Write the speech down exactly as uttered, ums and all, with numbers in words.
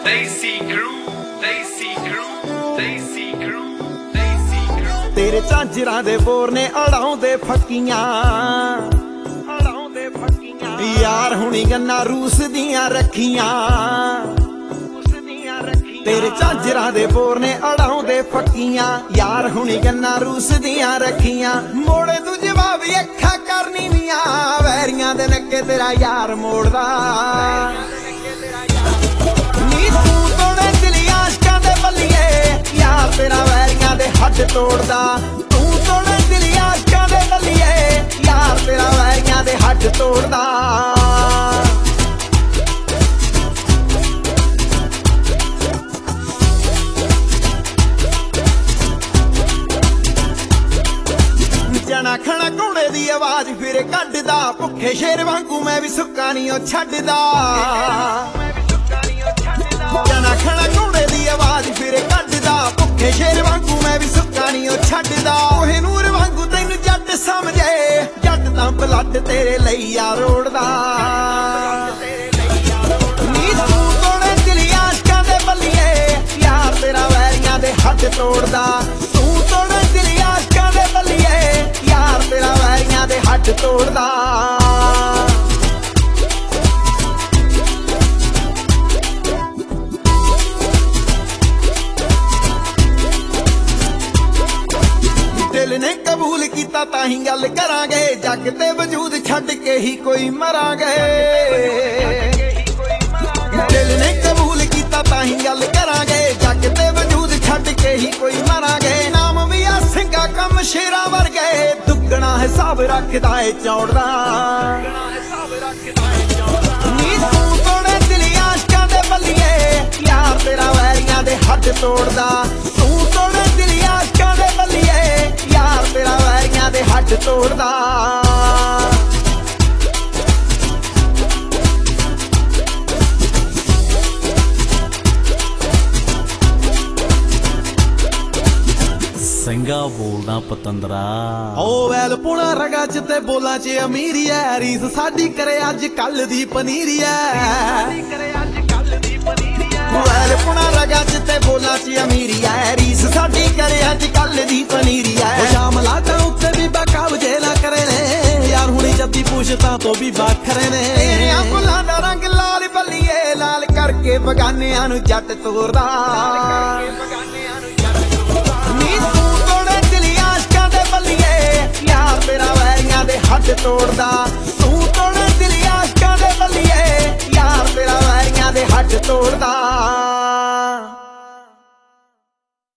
Desi crew, Desi crew, Desi crew, Desi crew। तेरे झांजरां दे bore ने अड़ाउंदे फक्कियां अड़ाउंदे फक्कियां यार हुणी गन्ना रूस दियां रखियां तेरे झांजरां दे बोर ने अड़ाउंदे फक्कियां यार हुणी गन्ना रूस दियां रखियां मोड़े तू जवाब अखा करनी नियां वैरियां दे नक्के तेरा यार मोड़दा नी तू तोड़े दिली आशकां दे बल्लिए यार तेरा वैरियां दे हद तोड़दा तू तोड़े दिली आशकां दे बल्लिए यार तेरा वैरियां दे हद तोड़दा जना खना घोड़े दी आवाज फिर कड्डदा भुखे शेर वांगू मैं भी सुक्का नहीं छड्डदा जना खना घोड़े दी आवाज फिर कड्डदा भुखे शेर वांगू मैं भी सुक्का नहीं छड्डदा ओहे नूर वांगू तैनू जट समझे जट तां ब्लड तेरे ਲਈ आ रोड़दा नी तू तोड़े दिली आशकां दे बल्लिए यार तेरा वैरियां दे हद तोड़दा तू तोड़े दिली आशकां दे बल्लिए यार तेरा वैरियां दे हद तोड़दा दिल ने कबूल कीता ताही गल करांगे जग ते वजूद छड्ड के ही कोई मरांगे दिल ने कबूल कीता ताही गल करांगे जग ते वजूद छड्ड के ही कोई मरांगे नाम भी आ सिंगा कम शेरा वर्गे दुगना हिसाब रखदा है चौड़दा नी तू तोड़े दिली आशकां दे बल्लिए यार तेरा वैरियां दे हद तोड़दा तू तोड़े दिली आशकां दे बल्लिए यार तेरा वैरियां दे हद तोड़दा ਸਿੰਘਾ ਬੋਲਦਾ ਪਤੰਦਰਾ ਓ ਵੈਲ ਪੁਣਾ ਰਗਾ ਚ ਤੇ ਬੋਲਾਂ ਚ ਅਮੀਰੀ ਐ ਰੀਸ ਸਾਡੀ ਕਰੇ ਅੱਜ ਕੱਲ ਦੀ ਪਨੀਰੀ ਐ ਵੈਲ ਪੁਣਾ ਰਗਾ ਚ ਤੇ ਬੋਲਾਂ ਚ ਅਮੀਰੀ ਐ ਰੀਸ ਸਾਡੀ ਕਰੇ ਅੱਜ ਕੱਲ ਦੀ ਪਨੀਰੀ ਐ ਓ ਸ਼ਾਮਲਾ ਤਾਂ ਉੱਤੇ ਵੀ ਬਕਾਬ ਜੇ ਨਾ ਕਰੇ ਨੇ ਯਾਰ ਹੁਣੀ ਜੱਦੀ ਪੁੱਛਤਾ ਤੋਂ ਵੀ ਵੱਖਰੇ ਨੇ ਤੇਰੀਆਂ ਫੁੱਲਾਂ ਦਾ ਰੰਗ ਲਾਲ ਬੱਲੀਏ ਲਾਲ ਕਰਕੇ ਬਗਾਨਿਆਂ ਨੂੰ ਜੱਟ ਤੋਰਦਾ ਨੀ ਤੂੰ ਤੋੜੇ ਦਿਲੀ ਆਸ਼ਕਾਂ ਦੇ ਬੱਲੀਏ ਯਾਰ ਤੇਰਾ ਵੈਰੀਆਂ ਦੇ ਹੱਦ ਤੋੜਦਾ ਤੂੰ ਤੋੜੇ ਦਿਲੀ ਆਸ਼ਕਾਂ ਦੇ ਬੱਲੀਏ ਯਾਰ ਤੇਰਾ ਵੈਰੀਆਂ ਦੇ ਹੱਦ ਤੋੜਦਾ